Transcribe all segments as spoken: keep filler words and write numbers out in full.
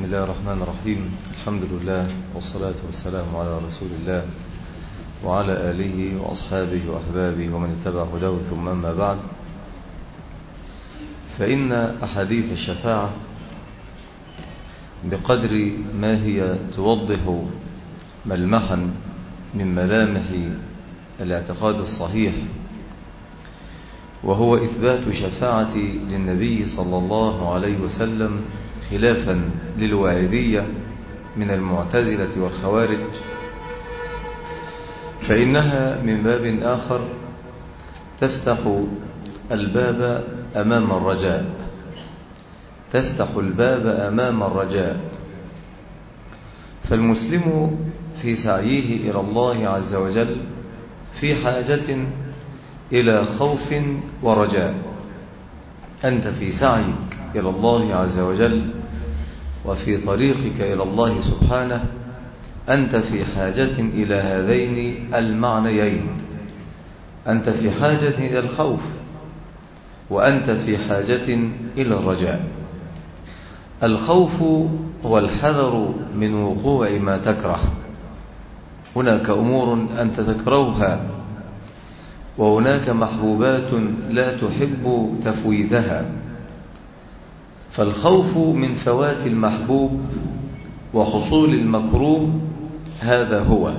بسم الله الرحمن الرحيم. الحمد لله والصلاة والسلام على رسول الله وعلى آله وأصحابه وأحبابه ومن اتبع هداه، ثم أما بعد، فإن أحاديث الشفاعة بقدر ما هي توضح ملمحا من ملامح الاعتقاد الصحيح، وهو إثبات شفاعة للنبي صلى الله عليه وسلم خلافا للواعدية من المعتزلة والخوارج، فإنها من باب آخر تفتح الباب أمام الرجاء تفتح الباب أمام الرجاء فالمسلم في سعيه إلى الله عز وجل في حاجة إلى خوف ورجاء. أنت في سعيك إلى الله عز وجل وفي طريقك إلى الله سبحانه، أنت في حاجة إلى هذين المعنيين، أنت في حاجة إلى الخوف وأنت في حاجة إلى الرجاء. الخوف هو الحذر من وقوع ما تكره، هناك أمور أنت تكرهها وهناك محبوبات لا تحب تفويتها، فالخوف من فوات المحبوب وحصول المكروه هذا هو.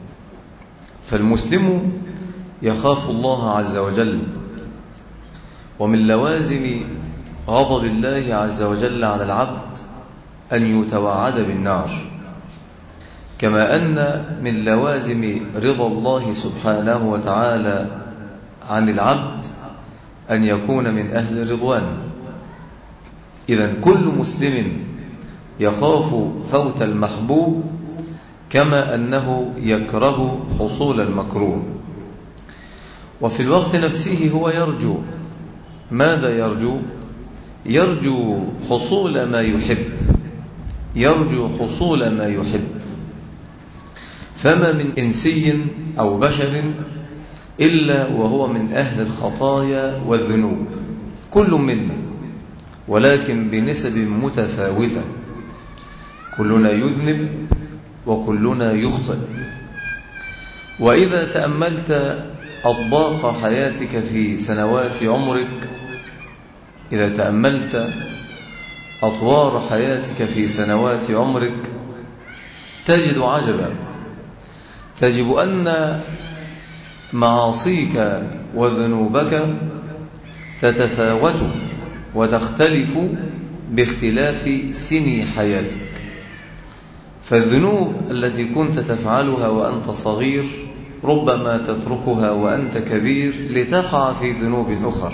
فالمسلم يخاف الله عز وجل، ومن لوازم غضب الله عز وجل على العبد أن يتوعد بالنار، كما أن من لوازم رضا الله سبحانه وتعالى عن العبد أن يكون من أهل الرضوان. إذن كل مسلم يخاف فوت المحبوب كما أنه يكره حصول المكروه، وفي الوقت نفسه هو يرجو. ماذا يرجو؟ يرجو حصول ما يحب يرجو حصول ما يحب فما من إنسي أو بشر إلا وهو من أهل الخطايا والذنوب، كل منا، ولكن بنسب متفاوتة. كلنا يذنب وكلنا يخطئ. وإذا تأملت أطباق حياتك في سنوات عمرك إذا تأملت أطوار حياتك في سنوات عمرك تجد عجبا، تجد أن معاصيك وذنوبك تتفاوت وتختلف باختلاف سني حياتك. فالذنوب التي كنت تفعلها وأنت صغير ربما تتركها وأنت كبير لتقع في ذنوب أخر،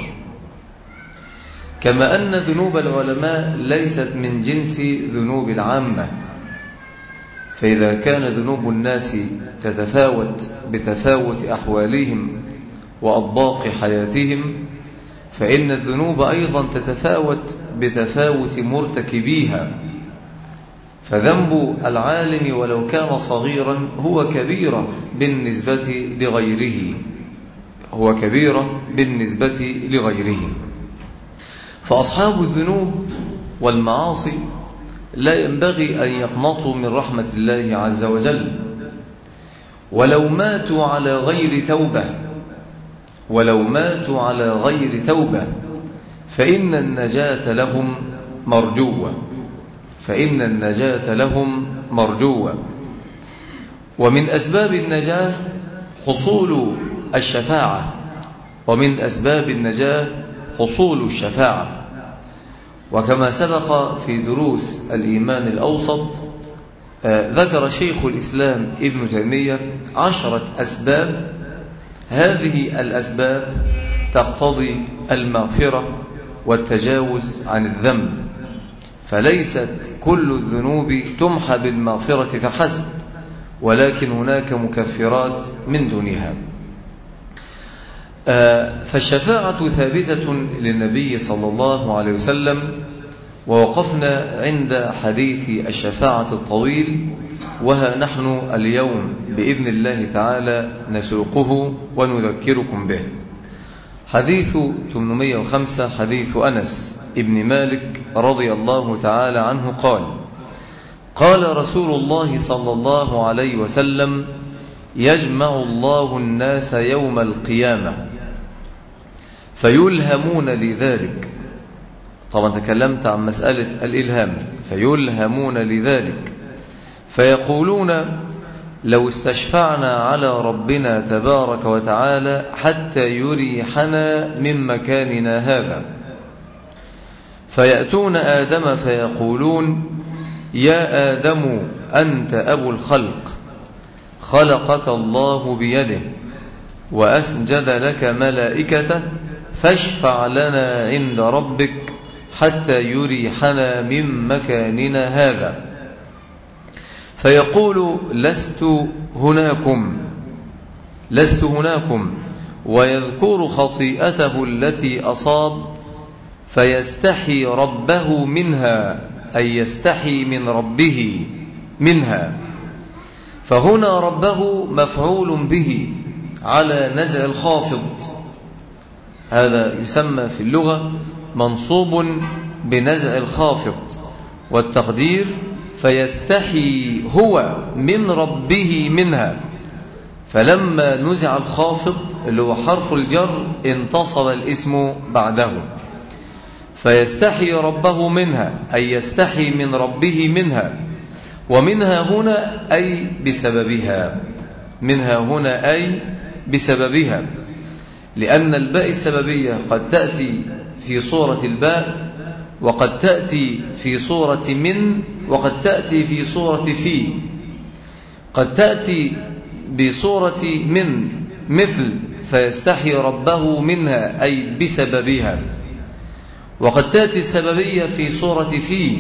كما أن ذنوب العلماء ليست من جنس ذنوب العامة. فإذا كان ذنوب الناس تتفاوت بتفاوت أحوالهم وأطباق حياتهم، فإن الذنوب أيضا تتفاوت بتفاوت مرتكبيها. فذنب العالم ولو كان صغيرا هو كبيرة بالنسبة لغيره هو كبيرة بالنسبة لغيره. فأصحاب الذنوب والمعاصي لا ينبغي أن يقنطوا من رحمة الله عز وجل، ولو ماتوا على غير توبة ولو ماتوا على غير توبة فإن النجاة لهم مرجوة فإن النجاة لهم مرجوة ومن أسباب النجاة حصول الشفاعة ومن أسباب النجاة حصول الشفاعة. وكما سبق في دروس الإيمان الأوسط آه ذكر شيخ الإسلام ابن تيمية عشرة أسباب، هذه الأسباب تقتضي المغفرة والتجاوز عن الذنب، فليست كل الذنوب تمحى بالمغفرة فحسب، ولكن هناك مكفرات من دونها. فالشفاعة ثابتة للنبي صلى الله عليه وسلم، ووقفنا عند حديث الشفاعة الطويل، وها نحن اليوم بإذن الله تعالى نسوقه ونذكركم به. حديث ثمانمائة وخمسة، حديث أنس ابن مالك رضي الله تعالى عنه قال: قال رسول الله صلى الله عليه وسلم: يجمع الله الناس يوم القيامة فيلهمون لذلك. طبعا تكلمت عن مسألة الإلهام. فيلهمون لذلك فيقولون: لو استشفعنا على ربنا تبارك وتعالى حتى يريحنا من مكاننا هذا. فيأتون آدم فيقولون: يا آدم أنت أبو الخلق، خلقك الله بيده وأسجد لك ملائكته، فاشفع لنا عند ربك حتى يريحنا من مكاننا هذا. فيقول: لست هناكم لست هناكم ويذكر خطيئته التي أصاب، فيستحي ربه منها، أي يستحي من ربه منها. فهنا ربه مفعول به على نزع الخافض، هذا يسمى في اللغة منصوب بنزع الخافض، والتقدير فيستحي هو من ربه منها. فلما نزع الخافض اللي هو حرف الجر انتصب الاسم بعده. فيستحي ربه منها أي يستحي من ربه منها، ومنها هنا أي بسببها، منها هنا أي بسببها، لأن الباء السببية قد تأتي في صورة الباء، وقد تأتي في صورة من، وقد تأتي في صورة في. قد تأتي بصورة من مثل فيستحي ربه منها أي بسببها، وقد تأتي السببية في صورة في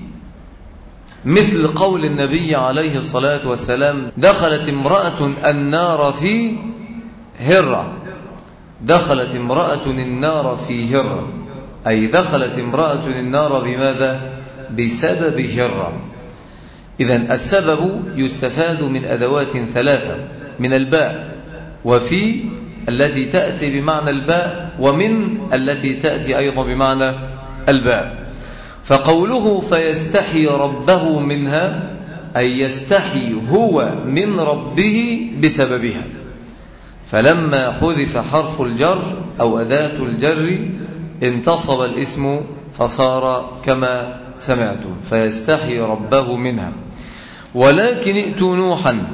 مثل قول النبي عليه الصلاة والسلام: دخلت امرأة النار في هرة. دخلت امرأة النار في هرة أي دخلت امرأة النار بماذا؟ بسبب هرة. إذن السبب يستفاد من أدوات ثلاثة: من الباء، وفي التي تأتي بمعنى الباء، ومن التي تأتي أيضا بمعنى الباء. فقوله فيستحي ربه منها أي يستحي هو من ربه بسببها. فلما حذف حرف الجر أو أداة الجر انتصب الاسم فصار كما سمعتم: فيستحي ربه منها. ولكن ائتوا نوحا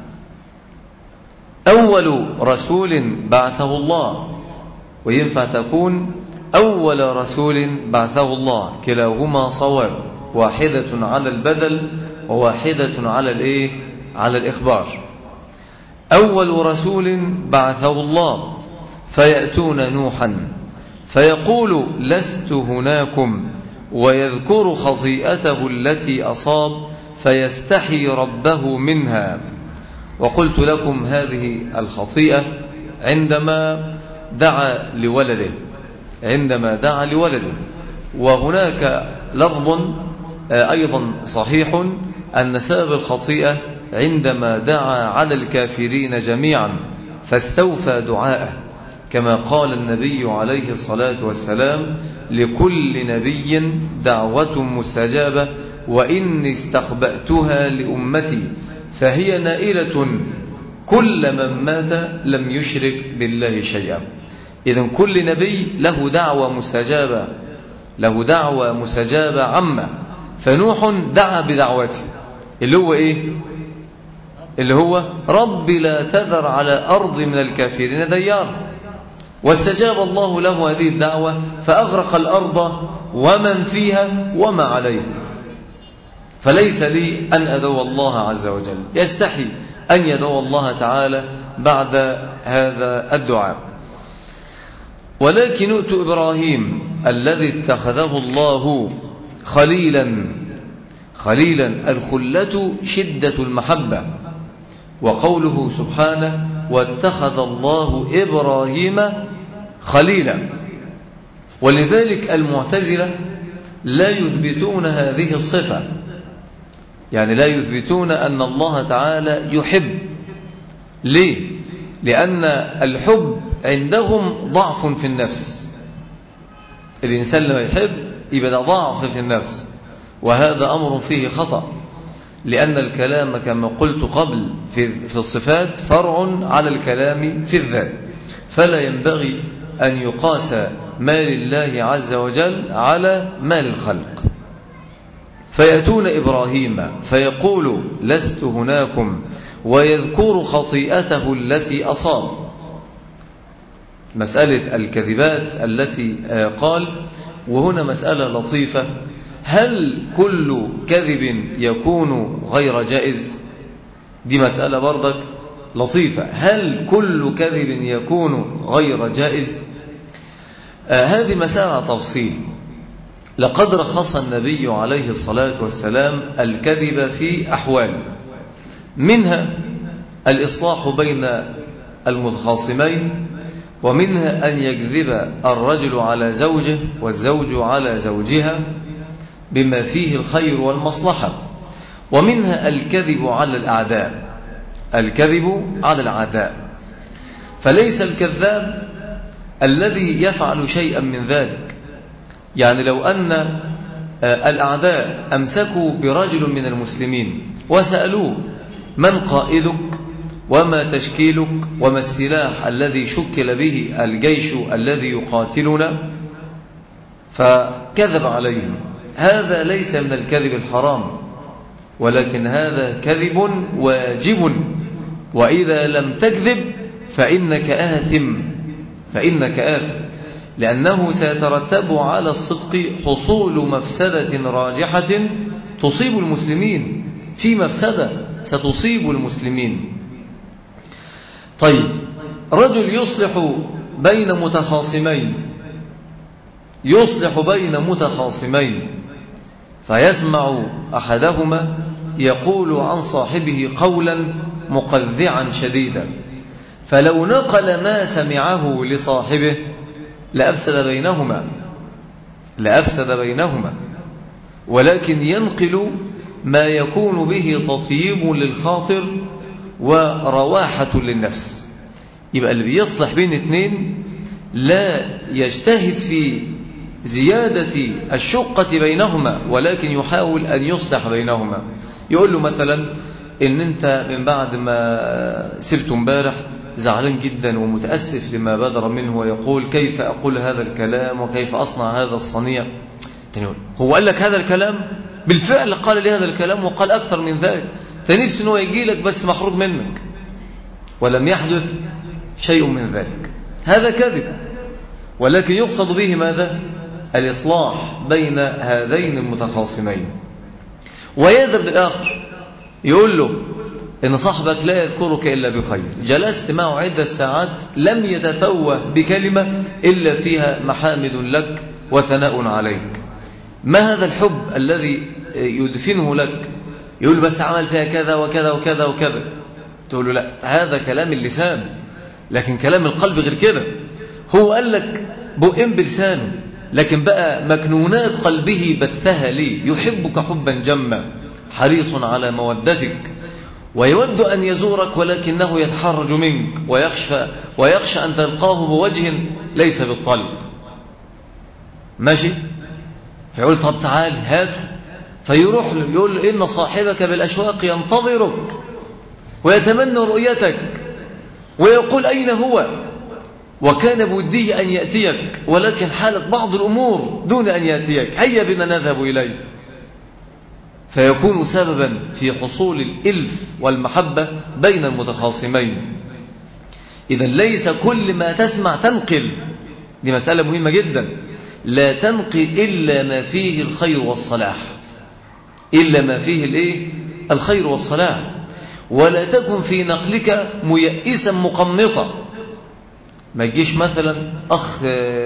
أول رسول بعثه الله، وينفع تكون أول رسول بعثه الله، كلاهما صواب، واحدة على البدل وواحدة على الإيه؟ على الإخبار. أول رسول بعثه الله فيأتون نوحا فيقول: لست هناكم، ويذكر خطيئته التي أصاب، فيستحي ربه منها. وقلت لكم هذه الخطيئة عندما دعا لولده، عندما دعا لولده. وهناك لفظ أيضا صحيح أن سبب الخطيئة عندما دعا على الكافرين جميعا فاستوفى دعاءه، كما قال النبي عليه الصلاة والسلام: لكل نبي دعوة مستجابة، وإني استخبأتها لأمتي فهي نائلة كل من مات لم يشرك بالله شيئا. إذن كل نبي له دعوة مستجابة، له دعوة مستجابة عامة. فنوح دعا بدعوته اللي هو إيه؟ اللي هو: رب لا تذر على أرض من الكافرين ديار. واستجاب الله له هذه الدعوة فأغرق الأرض ومن فيها وما عليه. فليس لي أن أدعو الله عز وجل، يستحي أن يدعو الله تعالى بعد هذا الدعاء. ولكن ائتوا إبراهيم الذي اتخذه الله خليلا. خليلا الخلة شدة المحبة، وقوله سبحانه: واتخذ الله إبراهيم خليلا. ولذلك المعتزلة لا يثبتون هذه الصفة، يعني لا يثبتون أن الله تعالى يحب. ليه؟ لأن الحب عندهم ضعف في النفس. الإنسان لما يحب يبقى ضعف في النفس، وهذا أمر فيه خطأ. لأن الكلام كما قلت قبل في, في الصفات فرع على الكلام في الذات، فلا ينبغي أن يقاس ما لله عز وجل على ما للخلق. فيأتون إبراهيم فيقول لست هناكم ويذكر خطيئته التي أصاب. مسألة الكذبات التي قال، وهنا مسألة لطيفة، هل كل كذب يكون غير جائز؟ دي مسألة برضك لطيفة، هل كل كذب يكون غير جائز؟ آه هذه مسألة تفصيل. لقد رخص النبي عليه الصلاة والسلام الكذب في أحوال، منها الإصلاح بين المتخاصمين، ومنها أن يكذب الرجل على زوجه والزوج على زوجها بما فيه الخير والمصلحة، ومنها الكذب على الأعداء، الكذب على الأعداء. فليس الكذاب الذي يفعل شيئا من ذلك. يعني لو أن الأعداء أمسكوا برجل من المسلمين وسألوه من قائدك وما تشكيلك وما السلاح الذي شكل به الجيش الذي يقاتلنا، فكذب عليهم، هذا ليس من الكذب الحرام، ولكن هذا كذب واجب. وإذا لم تكذب فإنك آثم، فإنك آثم، لأنه سيترتب على الصدق حصول مفسدة راجحة تصيب المسلمين، في مفسدة ستصيب المسلمين. طيب، رجل يصلح بين متخاصمين، يصلح بين متخاصمين فيسمع أحدهما يقول عن صاحبه قولا مقذعا شديدا، فلو نقل ما سمعه لصاحبه لأفسد بينهما لأفسد بينهما ولكن ينقل ما يكون به تطيب للخاطر ورواحة للنفس. يبقى اللي بيصلح بين اثنين لا يجتهد في زيادة الشقة بينهما، ولكن يحاول أن يصلح بينهما. يقول له مثلا إن أنت من بعد ما سبت امبارح زعلان جدا ومتأسف لما بدر منه، ويقول كيف أقول هذا الكلام وكيف أصنع هذا الصنيع. هو قال لك هذا الكلام؟ بالفعل قال لي هذا الكلام وقال أكثر من ذلك، تنفس أنه يجي لك بس محروق منك، ولم يحدث شيء من ذلك. هذا كذب، ولكن يقصد به ماذا؟ الإصلاح بين هذين المتخاصمين. ويذهب للآخر يقول له إن صاحبك لا يذكرك إلا بخير، جلست معه عدة ساعات لم يتفوه بكلمة إلا فيها محامد لك وثناء عليك. ما هذا الحب الذي يدفنه لك؟ يقول بس عمل فيها كذا وكذا وكذا وكذا. تقول له لا، هذا كلام اللسان، لكن كلام القلب غير كده. هو قال لك بؤن بلسانه، لكن بقى مكنونات قلبه بثها لي، يحبك حبا جما، حريص على مودتك، ويود أن يزورك ولكنه يتحرج منك ويخشى, ويخشى أن تلقاه بوجه ليس بالطلب. ماشي؟ فيقول طب تعال هاته، فيروح له يقول له إن صاحبك بالأشواق ينتظرك ويتمنى رؤيتك، ويقول أين هو؟ وكان بوده أن يأتيك، ولكن حالت بعض الأمور دون أن يأتيك، هيا بنا نذهب إليه. فيكون سببا في حصول الإلف والمحبة بين المتخاصمين. إذا ليس كل ما تسمع تنقل، دي مسألة مهمة جدا. لا تنقل إلا ما فيه الخير والصلاح، إلا ما فيه الإيه؟ الخير والصلاح. ولا تكن في نقلك ميئسا مقنطا. ما تجيش مثلا أخ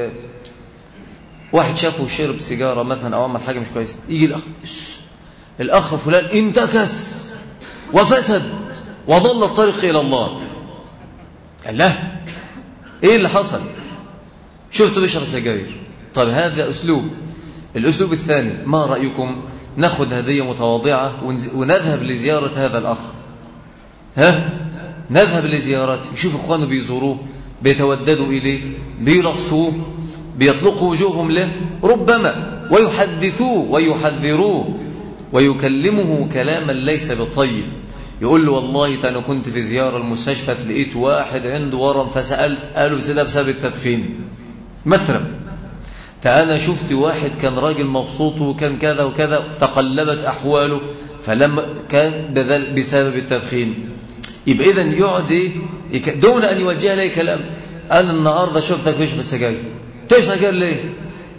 واحد شافه شرب سيجارة مثلا أو عمل حاجة مش كويسة، يجي الأخ الأخ فلان انتكس وفسد وضل الطريق إلى الله. قال له إيه اللي حصل؟ شفته بيشرب سجاير. طب هذا أسلوب. الأسلوب الثاني، ما رأيكم نأخذ هدية متواضعة ونذهب لزيارة هذا الأخ؟ ها؟ نذهب لزيارته، يشوف إخوانه بيزوروه، بيتوددوا إليه، بيلطفوه، بيطلقوا وجوههم له ربما، ويحدثوه ويحذروه ويكلمه كلاما ليس بالطيب، يقول له والله أنا كنت في زيارة المستشفى لقيت واحد عنده ورم فسألت قالوا ده بسبب التدخين مثلا، فأنا شفت واحد كان راجل مبسوط وكان كذا وكذا تقلبت أحواله فلما كان بسبب التدخين. يبقى إذن يقعد إيه دون أن يوجه لي كلام، أنا النهاردة شفتك تشرب السجاير، تشرب سجاير ليه؟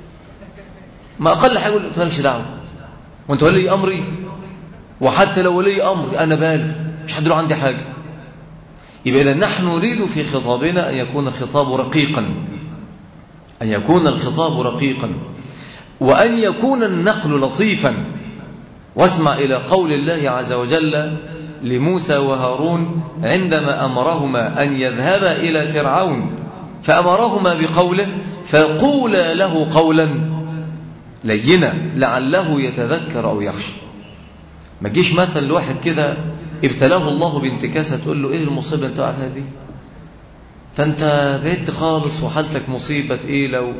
ما أقل حاجة يقول مالكش دعوة وأنت ولي أمري، وحتى لو ولي أمري أنا بالغ مش حد له عندي حاجة. يبقى إذن نحن نريد في خطابنا أن يكون الخطاب رقيقا، أن يكون الخطاب رقيقا، وأن يكون النقل لطيفا. واسمع إلى قول الله عز وجل لموسى وهارون عندما أمرهما أن يذهبا إلى فرعون فأمرهما بقوله فقولا له قولا لينا لعله يتذكر أو يخشى. ما تجيش مثلا لواحد كده ابتلاه الله بانتكاسة تقول له إيه المصيبة أنت وقعتها دي؟ فأنت بعدت خالص وحالتك مصيبة إيه لو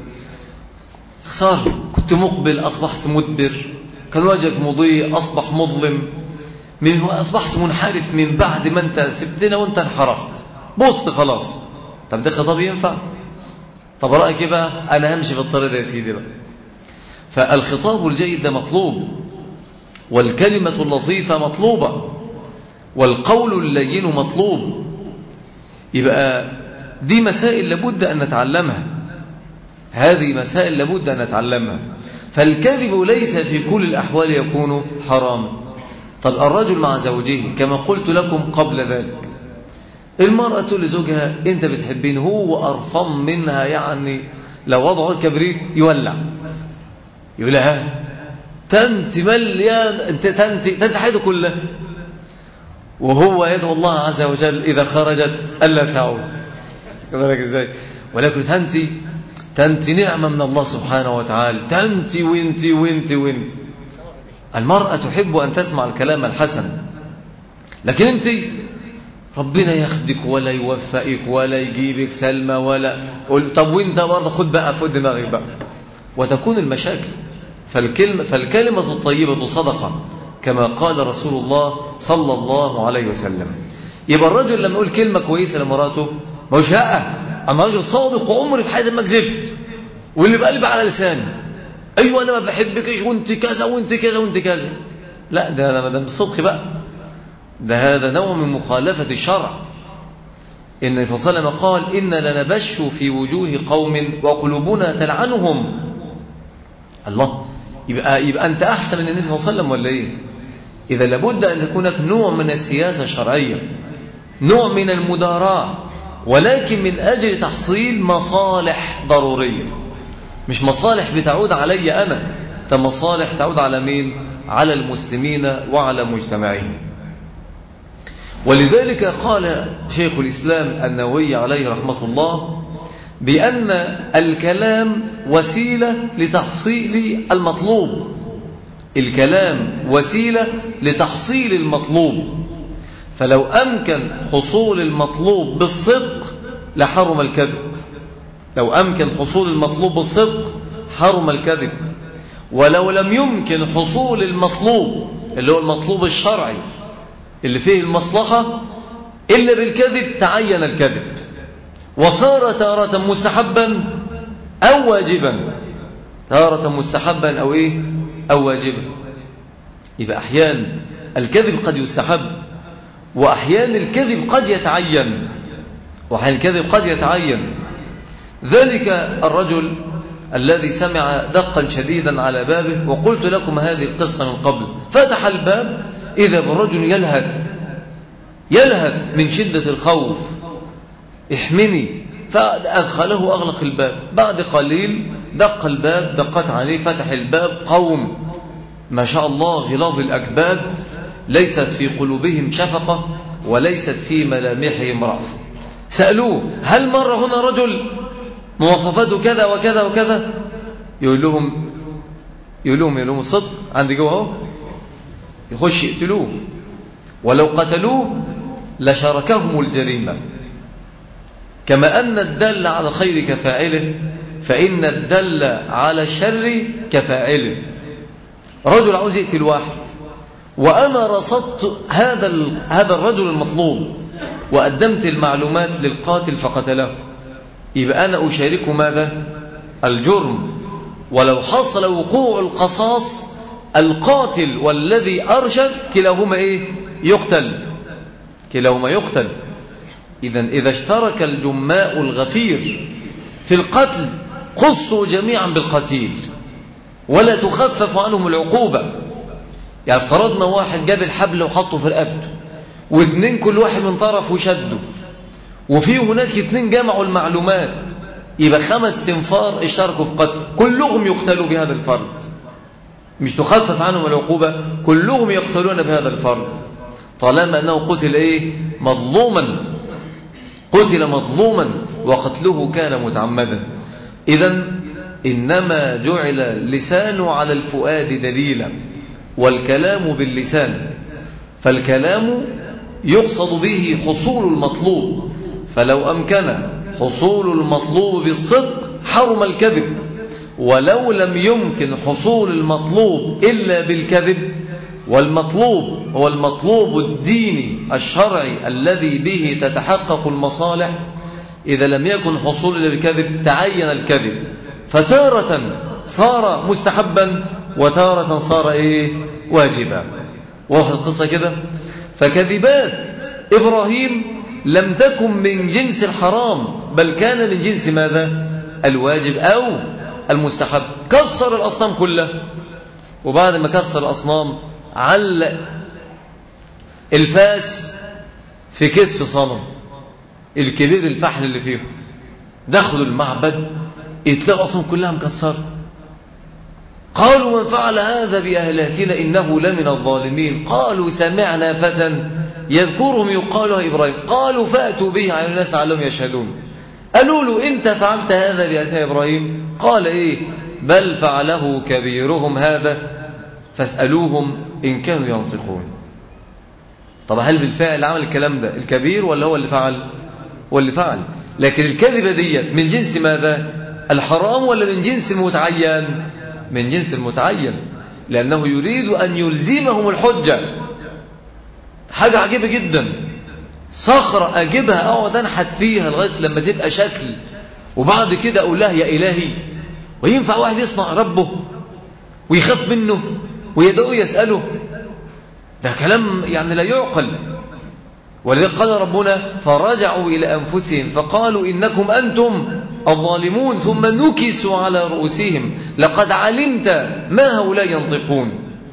صار كنت مقبل أصبحت مدبر، كان وجهك مضيء أصبح مظلم، من هو أصبحت منحرف من بعد ما أنت سبتنا وأنت انحرفت بص خلاص. طب ده خطاب ينفع؟ طب رأيك بقى أنا همشي في الطريق ده يا سيدي بقى. فالخطاب الجيد ده مطلوب، والكلمة اللطيفة مطلوبة، والقول اللين مطلوب. يبقى دي مسائل لابد أن نتعلمها، هذه مسائل لابد أن نتعلمها. فالكذب ليس في كل الأحوال يكون حراما. طب الرجل مع زوجه كما قلت لكم قبل ذلك، المرأة تقول لزوجها أنت بتحبين، هو أرفم منها يعني لو وضعوا كبريت يولع، يقول لها تنت مليان انت تنت تنت حياته كلها، وهو يدعو الله عز وجل إذا خرجت ألا تعود. كذلك ازاي؟ ولكن تنتي تنتي نعمة من الله سبحانه وتعالى، تنتي وانتي وانتي وانتي. المرأة تحب أن تسمع الكلام الحسن، لكن انت ربنا ياخدك ولا يوفقك ولا يجيبك سلمى ولا قل طب وانت برضه خد بقى فد دماغك بقى، وتكون المشاكل. فالكلمة فالكلمة الطيبة صدقة كما قال رسول الله صلى الله عليه وسلم. يبقى الرجل لما يقول كلمة كويسة لمراته مش لا أما رجل صادق وعمري في حياتي ما كذبت واللي بقلب على لساني أيوة أنا ما بحبكش وانت كذا وانت كذا وانت كذا، لا ده ده بالصدق بقى، ده هذا نوع من مخالفة الشرع. إن النبي صلى الله عليه وسلم قال إن لنبش في وجوه قوم وقلوبنا تلعنهم. الله، يبقى, يبقى أنت أحسن من النبي صلى الله عليه وسلم ولا إيه؟ إذا لابد أن يكون هناك نوع من السياسة الشرعية، نوع من المداراة، ولكن من أجل تحصيل مصالح ضرورية، مش مصالح بتعود علي أنا، ده مصالح تعود على مين؟ على المسلمين وعلى مجتمعهم. ولذلك قال شيخ الإسلام النووي عليه رحمة الله بأن الكلام وسيلة لتحصيل المطلوب، الكلام وسيلة لتحصيل المطلوب، فلو أمكن حصول المطلوب بالصدق لحرم الكذب، لو أمكن حصول المطلوب بالصدق حرم الكذب، ولو لم يمكن حصول المطلوب اللي هو المطلوب الشرعي اللي فيه المصلحة إلا بالكذب تعين الكذب، وصار تارة مستحبا أو واجبا، تارة مستحبا أو إيه أو واجبا. يبقى أحيان الكذب قد يستحب، وأحيان الكذب قد يتعين، وأحيان الكذب قد يتعين. ذلك الرجل الذي سمع دقا شديدا على بابه، وقلت لكم هذه القصة من قبل، فتح الباب إذا بالرجل يلهث يلهث من شدة الخوف، احمني، فأدخله أغلق الباب. بعد قليل دق الباب، دقت عليه، فتح الباب، قوم ما شاء الله غلاظ الأكباد، ليست في قلوبهم شفقة وليست في ملامحهم رأفة. سألوه هل مر هنا رجل مواصفاته كذا وكذا وكذا؟ يقول لهم يقول لهم يقول لهم الصدق عندي جوه اهو، يخش يقتلوه، ولو قتلوه لشاركهم الجريمة. كما أن الدل على الخير كفاعله فإن الدل على الشر كفاعله. رجل عاوز يقتل واحد وأنا رصدت هذا هذا الرجل المطلوب وقدمت المعلومات للقاتل فقتله، يبقى أنا أشاركه ماذا؟ الجرم. ولو حصل وقوع القصاص القاتل والذي أرشد كلاهما إيه؟ يقتل، كلاهما يقتل. إذن إذا اشترك الجماء الغفير في القتل خصوا جميعا بالقتيل ولا تخفف عنهم العقوبة. يعني افترضنا واحد جاب الحبل وحطه في رقبته واثنين كل واحد من طرف وشده، وفي هناك اثنين جمعوا المعلومات، يبقى خمس تنفار اشتركوا في قتل، كلهم يقتلوا بهذا الفرد، مش تخفف عنهم العقوبة، كلهم يقتلون بهذا الفرد طالما أنه قتل إيه؟ مظلوما، قتل مظلوما وقتله كان متعمدا. إذن إنما جعل اللسان على الفؤاد دليلا والكلام باللسان، فالكلام يقصد به حصول المطلوب، فلو أمكن حصول المطلوب بالصدق حرم الكذب، ولو لم يمكن حصول المطلوب إلا بالكذب، والمطلوب هو المطلوب الديني الشرعي الذي به تتحقق المصالح، إذا لم يكن حصول إلا بالكذب تعين الكذب، فتارة صار مستحبا وتارة صار إيه؟ واجبا. واضح القصة كده؟ فكذبات إبراهيم لم تكن من جنس الحرام، بل كان من جنس ماذا؟ الواجب أو المستحب. كسر الأصنام كلها، وبعد ما كسر الأصنام علق الفاس في كتف صنم الكبير الفحل اللي فيه، دخلوا المعبد يتلاقوا الأصنام كلها مكسرة. قالوا من فعل هذا بأهلاتنا إنه لمن الظالمين. قالوا سمعنا فتى يذكرهم يقال له إبراهيم. قالوا فأتوا به على الناس لعلهم يشهدون. قالوا له أنت فعلت هذا بأهلاتنا إبراهيم؟ قال إيه؟ بل فعله كبيرهم هذا فاسألوهم إن كانوا ينطقون. طب هل بالفعل عمل الكلام ده الكبير ولا هو اللي فعل؟ هو اللي فعل. لكن الكذبة دي من جنس ماذا؟ الحرام ولا من جنس المتعين؟ من جنس المتعين، لأنه يريد أن يلزمهم الحجة. حاجة عجيبة جدا، صخرة أجيبها أقعد أنحت فيها لغاية لما تبقى شكل، وبعد كده أقول لها يا إلهي. وينفع واحد يصنع ربه ويخاف منه ويدعوه يسأله؟ ده كلام يعني لا يعقل. ولذلك قال ربنا فرجعوا إلى أنفسهم فقالوا إنكم أنتم الظالمون، ثم نكسوا على رؤوسهم لقد علمت ما هؤلاء ينطقون.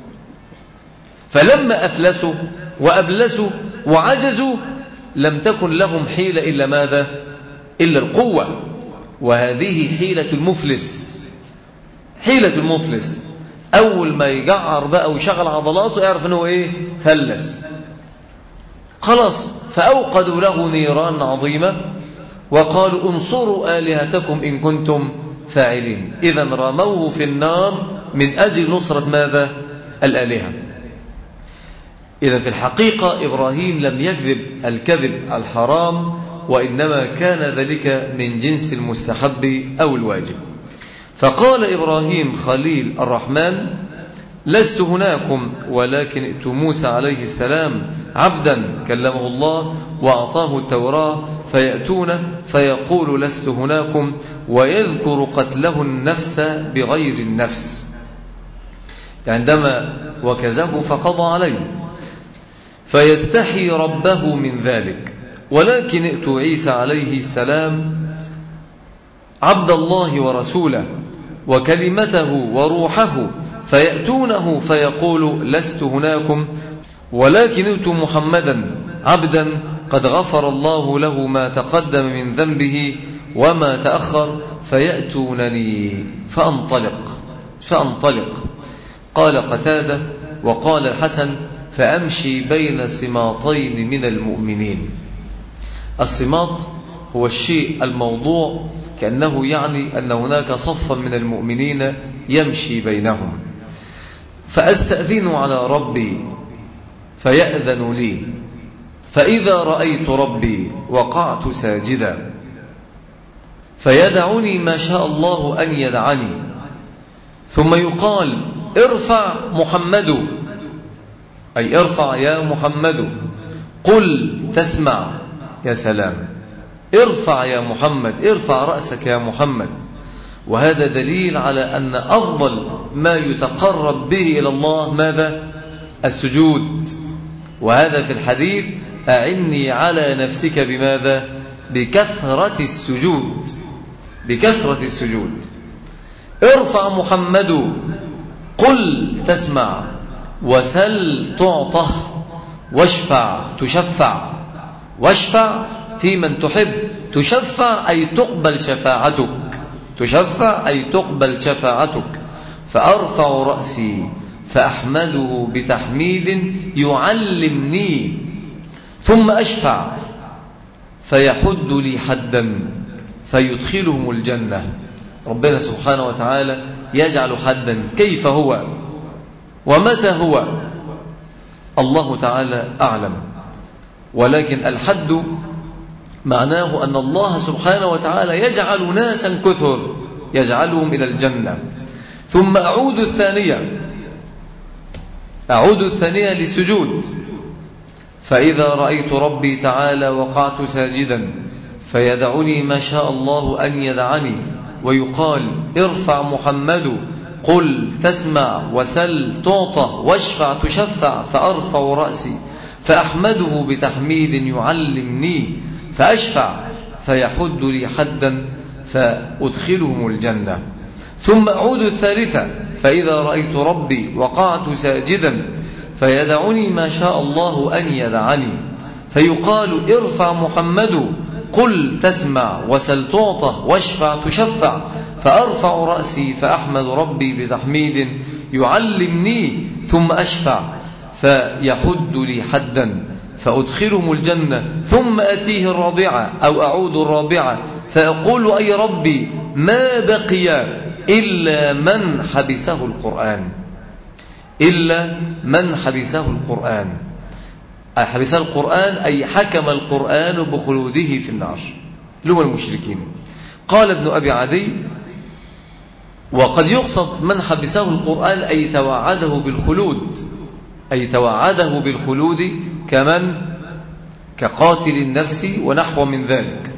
فلما أفلسوا وأبلسوا وعجزوا لم تكن لهم حيلة إلا ماذا؟ إلا القوة. وهذه حيلة المفلس، حيلة المفلس أول ما يجعر بقى ويشغل عضلاته يعرف أنه إيه؟ فلس خلاص. فأوقدوا له نيران عظيمة وقالوا انصروا آلهتكم إن كنتم فاعلين. إذن رموه في النار من أجل نصرة ماذا؟ الآلهة. إذن في الحقيقة إبراهيم لم يكذب الكذب الحرام، وإنما كان ذلك من جنس المستحب أو الواجب. فقال إبراهيم خليل الرحمن لست هناكم ولكن ائت موسى عليه السلام عبدا كلمه الله وأعطاه التوراة فيأتونه فيقول لست هناكم ويذكر قتله النفس بغير النفس. عندما وكزه فقضى عليه فيستحي ربه من ذلك. ولكن ائت عيسى عليه السلام عبد الله ورسوله وكلمته وروحه فيأتونه فيقول لست هناكم ولكن ائت محمدا عبدا قد غفر الله له ما تقدم من ذنبه وما تأخر فيأتونني فأنطلق فأنطلق. قال قتادة وقال الحسن فأمشي بين سماطين من المؤمنين. السماط هو الشيء الموضوع كأنه يعني أن هناك صفا من المؤمنين يمشي بينهم. فأستأذن على ربي فيأذن لي فإذا رأيت ربي وقعت ساجدا فيدعني ما شاء الله أن يدعني ثم يقال ارفع محمد أي ارفع يا محمد، قل تسمع. يا سلام، ارفع يا محمد، ارفع رأسك يا محمد. وهذا دليل على أن أفضل ما يتقرب به إلى الله ماذا؟ السجود. وهذا في الحديث: أعني على نفسك بماذا؟ بكثرة السجود، بكثرة السجود. ارفع محمد، قل تسمع، وسل تعطه، واشفع تشفع. واشفع في من تحب، تشفع أي تقبل شفاعتك، تشفع أي تقبل شفاعتك. فأرفع رأسي فأحمده بتحميد يعلمني، ثم أشفع فيحد لي حدا فيدخلهم الجنة. ربنا سبحانه وتعالى يجعل حدا، كيف هو ومتى هو الله تعالى أعلم، ولكن الحد معناه أن الله سبحانه وتعالى يجعل ناسا كثر يجعلهم إلى الجنة. ثم أعود الثانية، أعود الثانية للسجود، فإذا رأيت ربي تعالى وقعت ساجدا فيدعني ما شاء الله أن يدعني، ويقال: ارفع محمد، قل تسمع، وسل تعطى، واشفع تشفع. فأرفع رأسي فأحمده بتحميد يعلمني، فأشفع فيحد لي حدا فأدخلهم الجنة. ثم أعود الثالثة، فإذا رأيت ربي وقعت ساجدا فيدعني ما شاء الله أن يدعني، فيقال: ارفع محمد، قل تسمع، وسل تعطى، واشفع تشفع. فأرفع رأسي فأحمد ربي بتحميد يعلمني، ثم أشفع فيحد لي حدا فأدخلهم الجنة. ثم أتيه الرابعة أو أعود الرابعة فأقول: أي ربي، ما بقي إلا من حبسه القرآن، إلا من حبسه القرآن. حبسه القرآن أي حكم القرآن بخلوده في النار، لهم المشركين. قال ابن أبي عدي: وقد يقصد من حبسه القرآن أي توعده بالخلود، أي توعده بالخلود كمن كقاتل النفس ونحو من ذلك.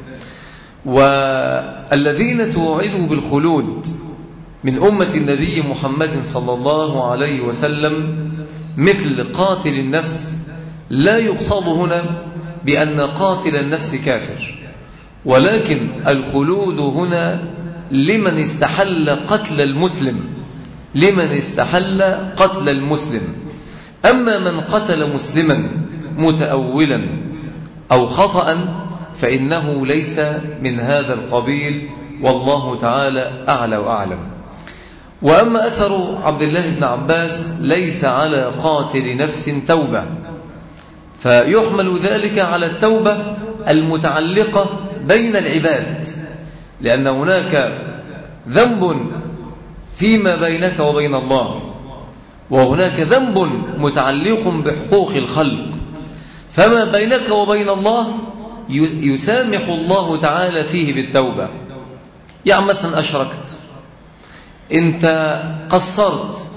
والذين توعدوا بالخلود من أمة النبي محمد صلى الله عليه وسلم مثل قاتل النفس، لا يقصد هنا بأن قاتل النفس كافر، ولكن الخلود هنا لمن استحل قتل المسلم، لمن استحل قتل المسلم. أما من قتل مسلما متأولا أو خطأ فإنه ليس من هذا القبيل، والله تعالى أعلى وأعلم. وأما أثر عبد الله بن عباس: ليس على قاتل نفس توبة، فيحمل ذلك على التوبة المتعلقة بين العباد، لأن هناك ذنب فيما بينك وبين الله، وهناك ذنب متعلق بحقوق الخلق. فما بينك وبين الله يسامح الله تعالى فيه بالتوبة. يعني مثلا أشركت، أنت قصرت،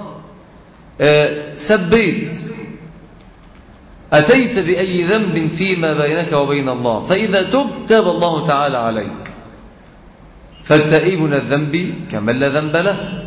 سبيت، أتيت بأي ذنب فيما بينك وبين الله، فإذا تبت تاب الله تعالى عليك. فالتائب من الذنب كمن لا ذنب له.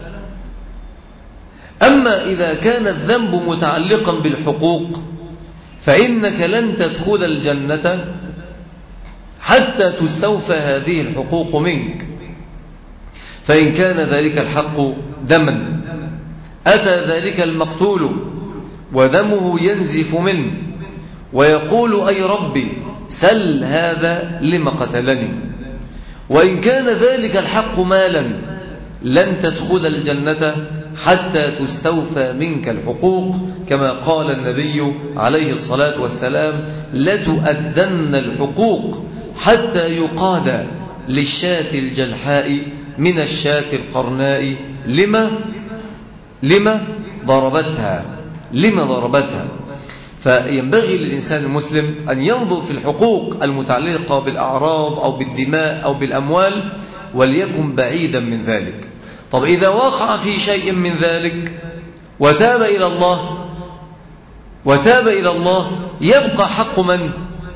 أما إذا كان الذنب متعلقا بالحقوق فإنك لن تدخل الجنة حتى تستوفى هذه الحقوق منك. فإن كان ذلك الحق دما، أتى ذلك المقتول ودمه ينزف منه ويقول: أي ربي، سل هذا لما قتلني. وإن كان ذلك الحق مالا، لن تدخل الجنة حتى تستوفى منك الحقوق، كما قال النبي عليه الصلاة والسلام: لتؤدن الحقوق حتى يقاد للشاة الجلحاء من الشاة القرناء لما لما ضربتها لما ضربتها. فينبغي للإنسان المسلم أن ينظر في الحقوق المتعلقة بالأعراض أو بالدماء أو بالأموال، وليكن بعيدا من ذلك. طب إذا وقع في شيء من ذلك وتاب إلى الله وتاب إلى الله يبقى حق من؟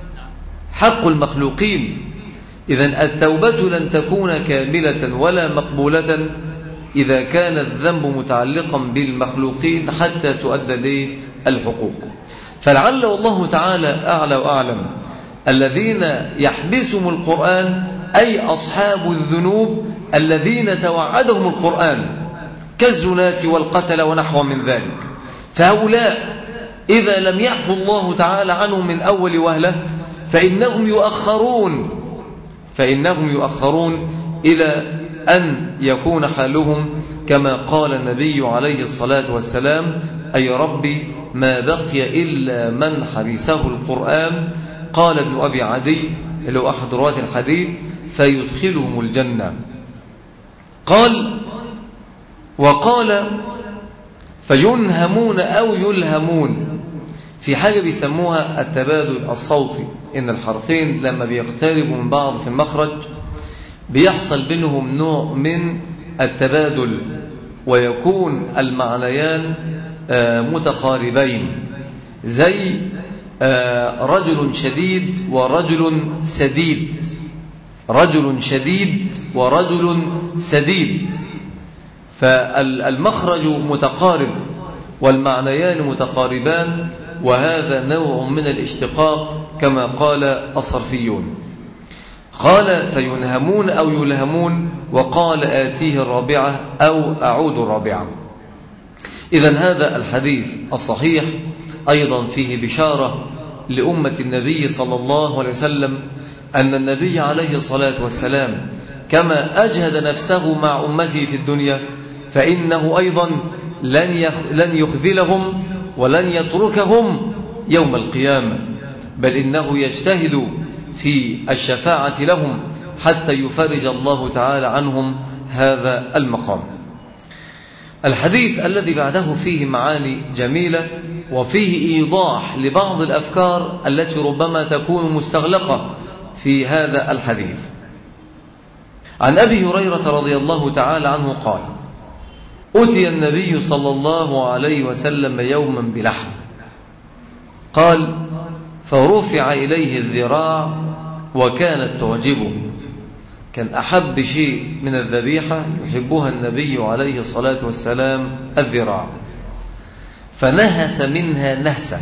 حق المخلوقين. إذن التوبة لن تكون كاملة ولا مقبولة إذا كان الذنب متعلقا بالمخلوقين حتى تؤدى للحقوق. فلعل الله تعالى أعلى وأعلم الذين يحبسهم القرآن أي أصحاب الذنوب الذين توعدهم القرآن كالزنات والقتل ونحو من ذلك، فهؤلاء إذا لم يحفظ الله تعالى عنهم من أول وهلة فإنهم يؤخرون فإنهم يؤخرون إلى أن يكون حالهم كما قال النبي عليه الصلاة والسلام: أي ربي ما بقي إلا من حبسه القرآن. قال ابن أبي عدي اللي هو أحد رواة الحديث: فيدخلهم الجنة. قال وقال فينهمون أو يلهمون، في حاجة بيسموها التبادل الصوتي، إن الحرفين لما بيقتربوا من بعض في المخرج بيحصل بينهم نوع من التبادل ويكون المعنيان متقاربين، زي رجل شديد ورجل سديد، رجل شديد ورجل سديد، فالمخرج متقارب والمعنيان متقاربان، وهذا نوع من الاشتقاق كما قال الصرفيون. قال فينهمون أو يلهمون، وقال آتيه الرابعة أو أعود الرابعة. إذن هذا الحديث الصحيح أيضا فيه بشارة لأمة النبي صلى الله عليه وسلم أن النبي عليه الصلاة والسلام كما أجهد نفسه مع أمته في الدنيا فإنه أيضا لن يخذلهم ولن يتركهم يوم القيامة، بل إنه يجتهد في الشفاعة لهم حتى يفرج الله تعالى عنهم هذا المقام. الحديث الذي بعده فيه معاني جميلة وفيه إيضاح لبعض الأفكار التي ربما تكون مستغلقة في هذا الحديث. عن أبي هريرة رضي الله تعالى عنه قال: أتي النبي صلى الله عليه وسلم يوما بلحم، قال: فرفع إليه الذراع وكانت تعجبه، كان أحب شيء من الذبيحة يحبها النبي عليه الصلاة والسلام الذراع، فنهس منها نهسة،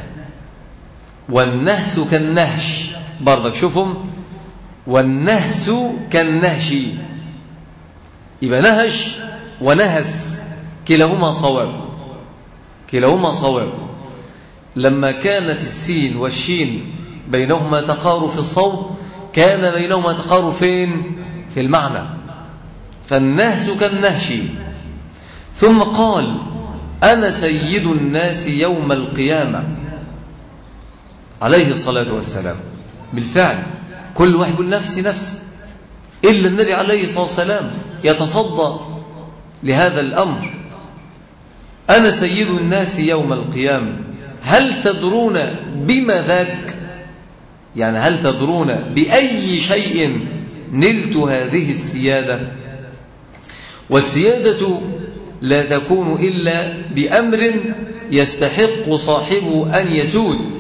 والنهس كالنهش، برضك شوفهم، والنهس كالنهش، يبقى نهش ونهس كلاهما صواب، كلاهما صواب. لما كانت السين والشين بينهما تقارب في الصوت كان بينهما تقارب فين؟ في المعنى، فالنهس كالنهش. ثم قال: أنا سيد الناس يوم القيامة، عليه الصلاة والسلام. بالفعل كل واحد يقول نفسي نفسي، إلا النبي عليه الصلاة والسلام يتصدى لهذا الأمر: أنا سيد الناس يوم القيامة، هل تدرون بما ذاك؟ يعني هل تدرون بأي شيء نلت هذه السيادة؟ والسيادة لا تكون إلا بأمر يستحق صاحبه أن يسود،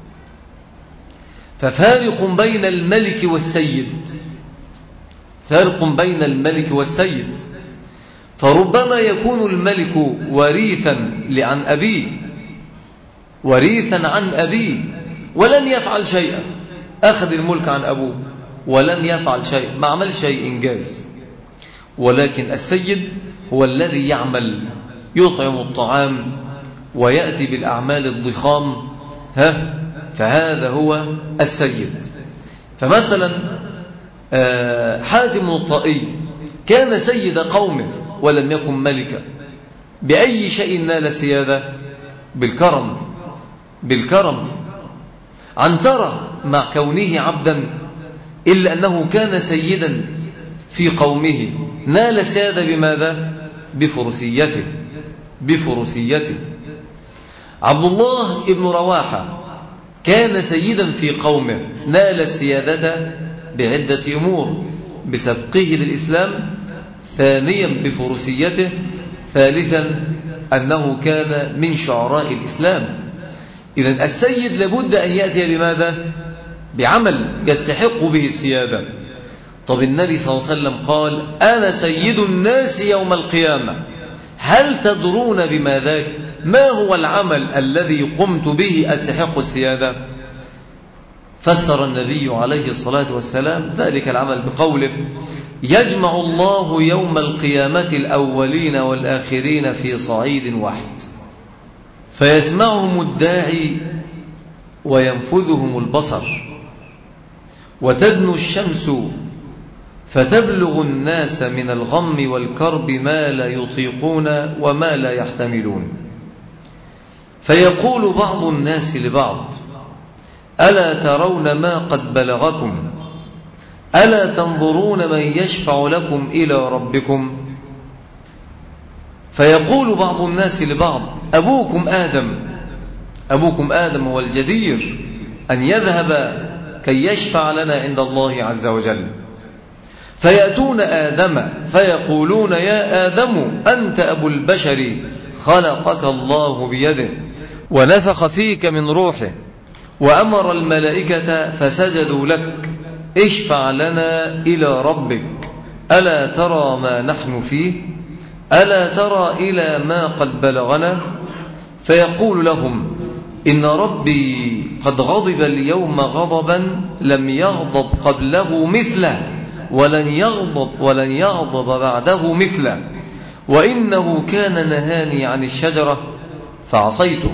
ففارق بين الملك والسيد، فارق بين الملك والسيد، فربما يكون الملك وريثا عن أبيه، وريثا عن أبيه ولن يفعل شيئا، أخذ الملك عن أبوه ولن يفعل شيء، ما عمل شيء إنجاز، ولكن السيد هو الذي يعمل، يطعم الطعام ويأتي بالأعمال الضخام، ها فهذا هو السيد. فمثلا حاتم الطائي كان سيد قومه ولم يكن ملكا، بأي شيء نال السيادة؟ بالكرم، بالكرم. عنترة مع كونه عبدا إلا أنه كان سيدا في قومه، نال السيادة بماذا؟ بفروسيته، بفروسيته. عبد الله بن رواحة كان سيدا في قومه، نال السيادة بعدة أمور: بسبقه للإسلام، ثانيا بفروسيته، ثالثا أنه كان من شعراء الإسلام. إذن السيد لابد أن يأتي بماذا؟ بعمل يستحق به السيادة. طب النبي صلى الله عليه وسلم قال أنا سيد الناس يوم القيامة، هل تدرون بما ذاك؟ ما هو العمل الذي قمت به أستحق السيادة؟ فسر النبي عليه الصلاة والسلام ذلك العمل بقوله يجمع الله يوم القيامة الأولين والآخرين في صعيد واحد، فيسمعهم الداعي وينفذهم البصر، وتدنو الشمس فتبلغ الناس من الغم والكرب ما لا يطيقون وما لا يحتملون، فيقول بعض الناس لبعض ألا ترون ما قد بلغكم؟ ألا تنظرون من يشفع لكم إلى ربكم؟ فيقول بعض الناس لبعض أبوكم آدم أبوكم آدم هو الجدير أن يذهب كي يشفع لنا عند الله عز وجل. فيأتون آدم فيقولون يا آدم أنت أبو البشر، خلقك الله بيده ونفخ فيك من روحه وأمر الملائكة فسجدوا لك، اشفع لنا إلى ربك، ألا ترى ما نحن فيه؟ ألا ترى إلى ما قد بلغنا؟ فيقول لهم إن ربي قد غضب اليوم غضبا لم يغضب قبله مثله ولن يغضب ولن يغضب بعده مثله، وإنه كان نهاني عن الشجرة فعصيته،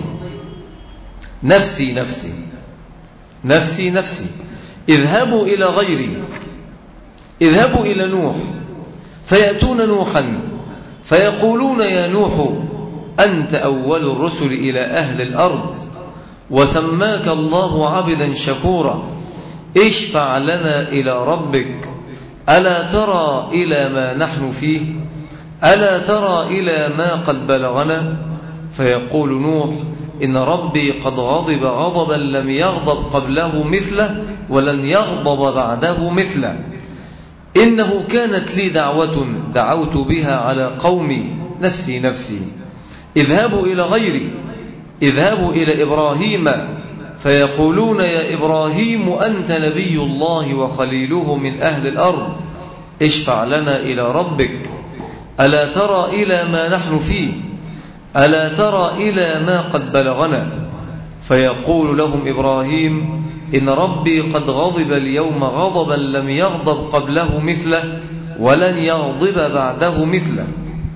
نفسي نفسي نفسي نفسي اذهبوا إلى غيري، اذهبوا إلى نوح. فيأتون نوحا فيقولون يا نوح أنت أول الرسل إلى أهل الأرض وسماك الله عبدا شكورا، اشفع لنا إلى ربك، ألا ترى إلى ما نحن فيه؟ ألا ترى إلى ما قد بلغنا؟ فيقول نوح إن ربي قد غضب غضبا لم يغضب قبله مثله ولن يغضب بعده مثله، إنه كانت لي دعوة دعوت بها على قومي، نفسي نفسي اذهبوا إلى غيري، اذهبوا إلى إبراهيم فيقولون يا إبراهيم أنت نبي الله وخليله من أهل الأرض، اشفع لنا إلى ربك، ألا ترى إلى ما نحن فيه؟ ألا ترى إلى ما قد بلغنا؟ فيقول لهم إبراهيم إن ربي قد غضب اليوم غضبا لم يغضب قبله مثله ولن يغضب بعده مثله،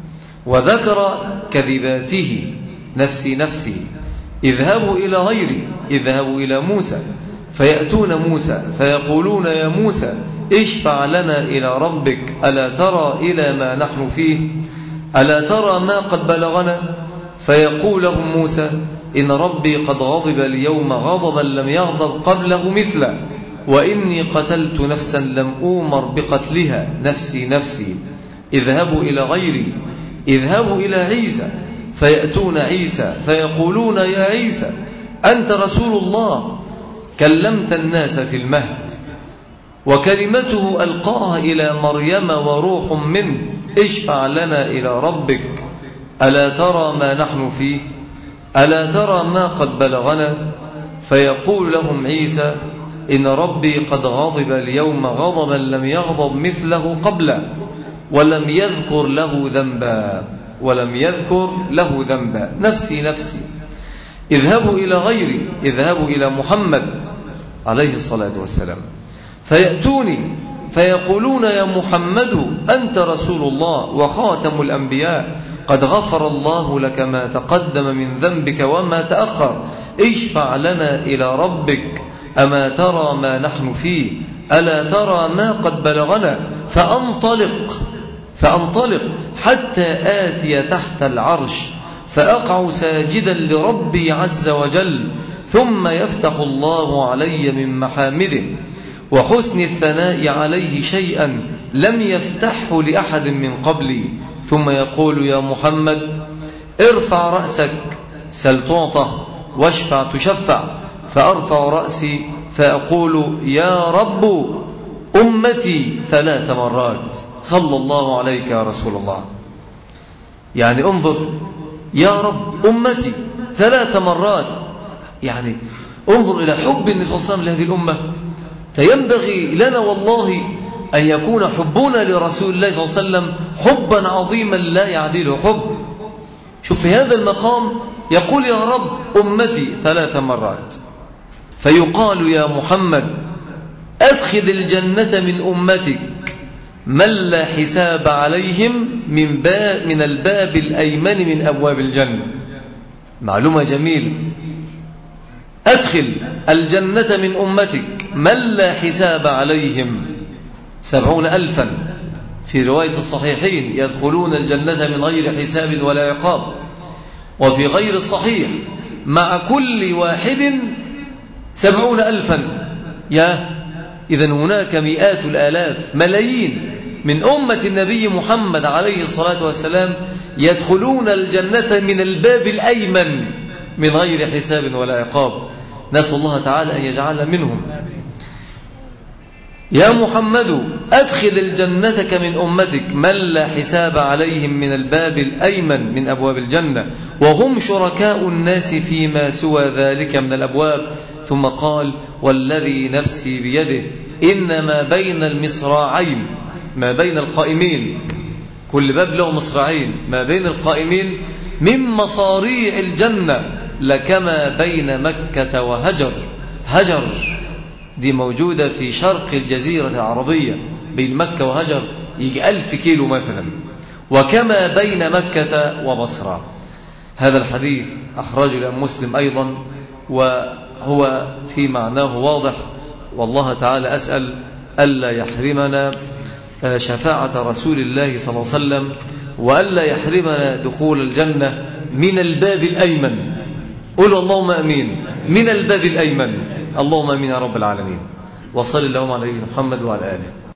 وذكر كذباته، نفسي نفسي اذهبوا إلى غيري، اذهبوا إلى موسى فيأتون موسى فيقولون يا موسى اشفع لنا إلى ربك، ألا ترى إلى ما نحن فيه؟ ألا ترى ما قد بلغنا؟ فيقول لهم موسى إن ربي قد غضب اليوم غضبا لم يغضب قبله مثله، وإني قتلت نفسا لم أؤمر بقتلها، نفسي نفسي اذهبوا إلى غيري، اذهبوا إلى عيسى فيأتون عيسى فيقولون يا عيسى أنت رسول الله كلمت الناس في المهد وكلمته ألقاها إلى مريم وروح منه، اشفع لنا إلى ربك، ألا ترى ما نحن فيه؟ ألا ترى ما قد بلغنا؟ فيقول لهم عيسى إن ربي قد غضب اليوم غضبا لم يغضب مثله قبله ولم يذكر له ذنبا ولم يذكر له ذنبا، نفسي نفسي اذهبوا إلى غيري، اذهبوا إلى محمد عليه الصلاة والسلام فيأتوني فيقولون يا محمد أنت رسول الله وخاتم الأنبياء، قد غفر الله لك ما تقدم من ذنبك وما تأخر، اشفع لنا إلى ربك، أما ترى ما نحن فيه؟ ألا ترى ما قد بلغنا؟ فأنطلق فأنطلق حتى آتي تحت العرش فأقع ساجدا لربي عز وجل، ثم يفتح الله علي من محامده وحسن الثناء عليه شيئا لم يفتحه لأحد من قبلي، ثم يقول يا محمد ارفع رأسك سل تعطى واشفع تشفع، فأرفع رأسي فأقول يا رب أمتي ثلاث مرات، صلى الله عليك يا رسول الله. يعني انظر، يا رب أمتي ثلاث مرات، يعني انظر إلى حب النبي صلى الله عليه وسلم لهذه الأمة. فينبغي لنا والله أن يكون حبنا لرسول الله صلى الله عليه وسلم حبا عظيما لا يعدله حب. شوف في هذا المقام يقول يا رب أمتي ثلاث مرات، فيقال يا محمد أدخل الجنة من أمتك من لا حساب عليهم من, باب من الباب الأيمن من أبواب الجنة. معلومة جميلة، أدخل الجنة من أمتك من لا حساب عليهم سبعون ألفا، في رواية الصحيحين يدخلون الجنة من غير حساب ولا عقاب، وفي غير الصحيح مع كل واحد سبعون ألفا. يا إذن هناك مئات الآلاف ملايين من أمة النبي محمد عليه الصلاة والسلام يدخلون الجنة من الباب الأيمن من غير حساب ولا عقاب. نسأل الله تعالى أن يجعلنا منهم. يا محمد أدخل الجنتك من أمتك من لا حساب عليهم من الباب الأيمن من أبواب الجنة وهم شركاء الناس فيما سوى ذلك من الأبواب. ثم قال والذي نفسي بيده إن ما بين المصراعين، ما بين القائمين، كل باب له مصراعين، ما بين القائمين من مصاريع الجنة لكما بين مكة وهجر. هجر دي موجودة في شرق الجزيرة العربية، بين مكة وهجر يجي ألف كيلو مثلا، وكما بين مكة وبصرة. هذا الحديث أخرجه الإمام مسلم أيضا، وهو في معناه واضح. والله تعالى أسأل ألا يحرمنا شفاعة رسول الله صلى الله عليه وسلم، وألا يحرمنا دخول الجنة من الباب الأيمن. قولوا اللهم أمين. من الباب الأيمن. اللهم أمين يا رب العالمين. وصل اللهم على محمد وعلى آله.